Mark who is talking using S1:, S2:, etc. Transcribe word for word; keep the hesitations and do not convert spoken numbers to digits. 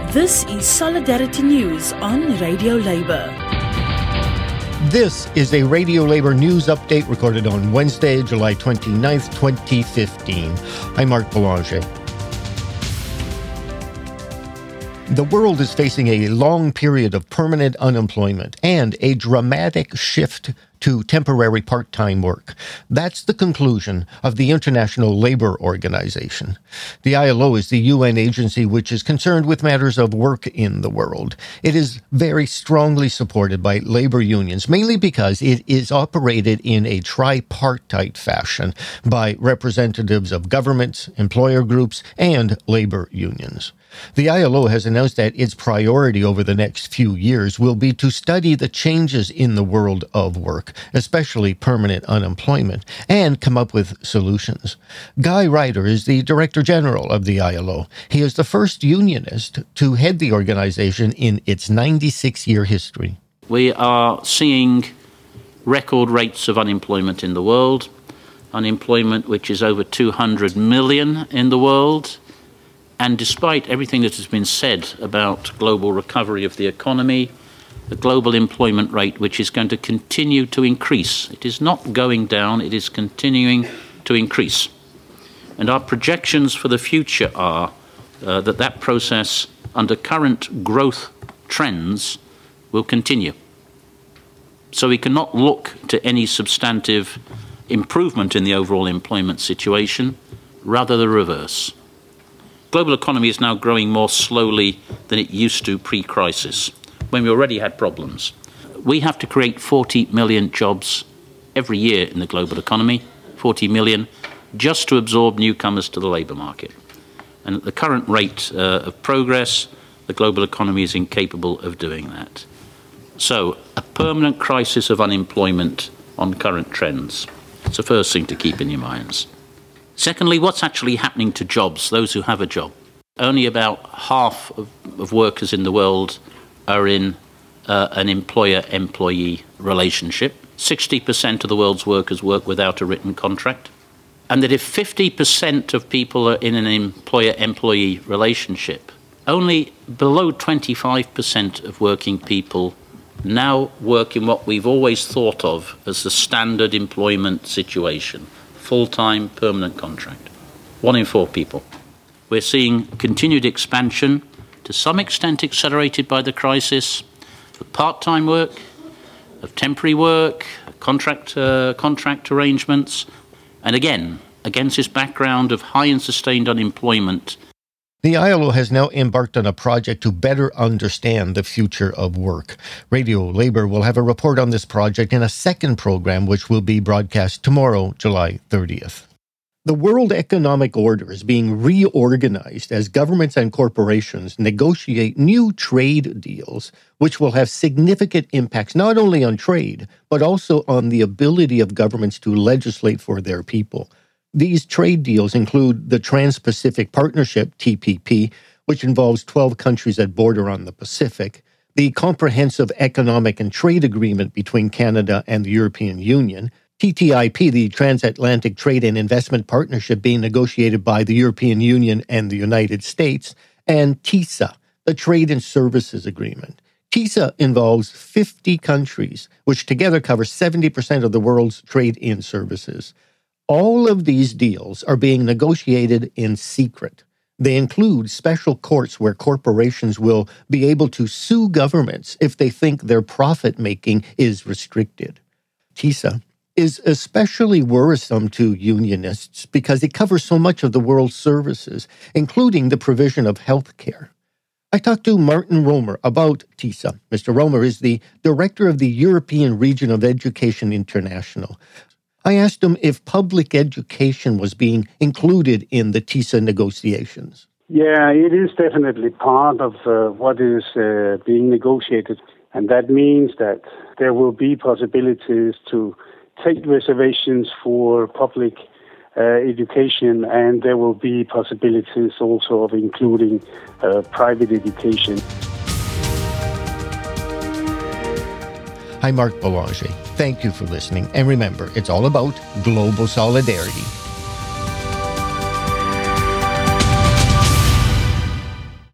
S1: This is Solidarity News on Radio Labour.
S2: This is a Radio Labour news update recorded on Wednesday, July twenty-ninth, twenty fifteen. I'm Mark Boulanger. The world is facing a long period of permanent unemployment and a dramatic shift to temporary part-time work. That's the conclusion of the International Labour Organization. The I L O is the U N agency which is concerned with matters of work in the world. It is very strongly supported by labor unions, mainly because it is operated in a tripartite fashion by representatives of governments, employer groups, and labor unions. The I L O has announced that its priority over the next few years will be to study the changes in the world of work, especially permanent unemployment, and come up with solutions. Guy Ryder is the Director General of the I L O. He is the first unionist to head the organization in its ninety-six-year history.
S3: We are seeing record rates of unemployment in the world, unemployment which is over two hundred million in the world. And despite everything that has been said about global recovery of the economy, the global employment rate, which is going to continue to increase, it is not going down, it is continuing to increase. And our projections for the future are uh, that that process, under current growth trends, will continue. So we cannot look to any substantive improvement in the overall employment situation, rather the reverse. Global economy is now growing more slowly than it used to pre-crisis, when we already had problems. We have to create forty million jobs every year in the global economy, forty million, just to absorb newcomers to the labour market. And at the current rate uh, of progress, the global economy is incapable of doing that. So, a permanent crisis of unemployment on current trends. It's the first thing to keep in your minds. Secondly, what's actually happening to jobs, those who have a job? Only about half of, of workers in the world are in uh, an employer-employee relationship. sixty percent of the world's workers work without a written contract. And that if fifty percent of people are in an employer-employee relationship, only below twenty-five percent of working people now work in what we've always thought of as the standard employment situation. Full-time, permanent contract. One in four people. We're seeing continued expansion, to some extent accelerated by the crisis, of part-time work, of temporary work, contract uh, contract arrangements, and again, against this background of high and sustained unemployment.
S2: The I L O has now embarked on a project to better understand the future of work. Radio Labour will have a report on this project in a second program, which will be broadcast tomorrow, July thirtieth. The World Economic Order is being reorganized as governments and corporations negotiate new trade deals, which will have significant impacts not only on trade, but also on the ability of governments to legislate for their people. These trade deals include the Trans-Pacific Partnership, T P P, which involves twelve countries that border on the Pacific, the Comprehensive Economic and Trade Agreement between Canada and the European Union, T T I P, the Transatlantic Trade and Investment Partnership being negotiated by the European Union and the United States, and TISA, the Trade and Services Agreement. TISA involves fifty countries, which together cover seventy percent of the world's trade in services. All of these deals are being negotiated in secret. They include special courts where corporations will be able to sue governments if they think their profit-making is restricted. TISA is especially worrisome to unionists because it covers so much of the world's services, including the provision of health care. I talked to Martin Romer about TISA. Mister Romer is the director of the European Region of Education International. I asked him if public education was being included in the TISA negotiations.
S4: Yeah, it is definitely part of uh, what is uh, being negotiated. And that means that there will be possibilities to take reservations for public uh, education, and there will be possibilities also of including uh, private education.
S2: I'm Mark Boulanger. Thank you for listening. And remember, it's all about global solidarity.